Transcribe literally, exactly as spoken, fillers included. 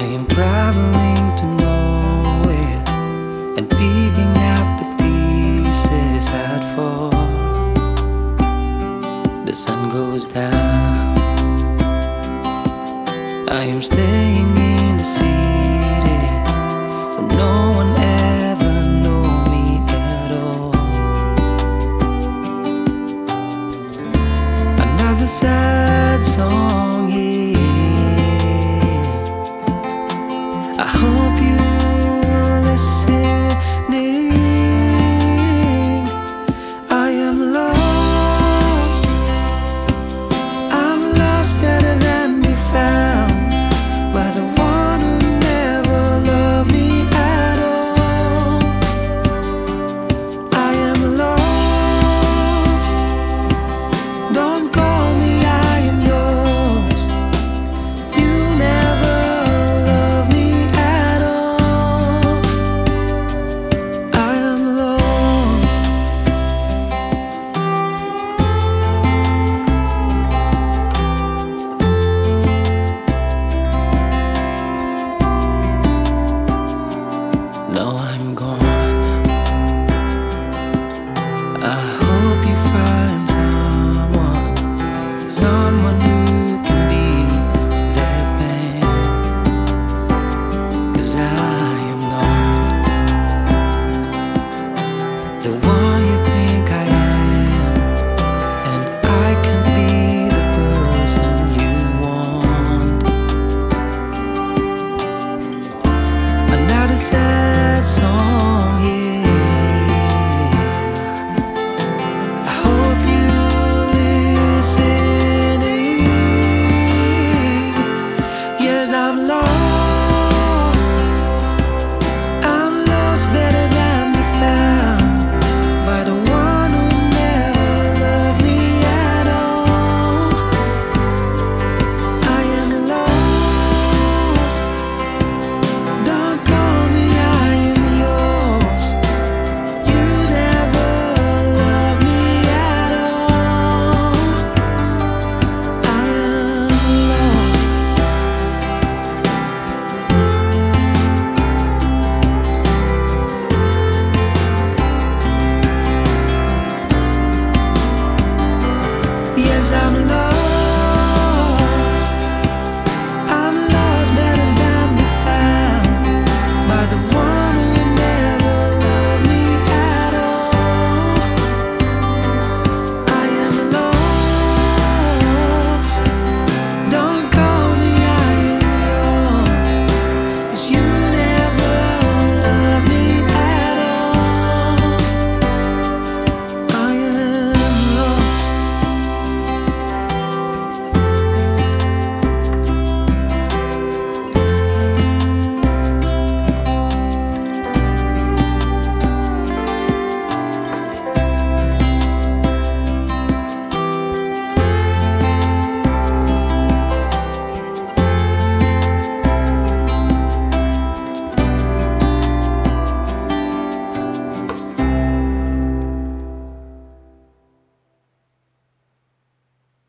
I am traveling to nowhere and picking out the pieces I'd fall. The sun goes down. I am staying in the city where no one ever know me at all. Another sad song here. I hope you're listening. I am lost. I'm lost, better than be found by the one who never loved me at all. I am lost. Don't call me, I am yours. You never loved me at all. I am lost. Now I'm gone. I hope you find someone, someone who can be that man. 'Cause I am not the one you think I am, and I can be the person you want. Another sad song.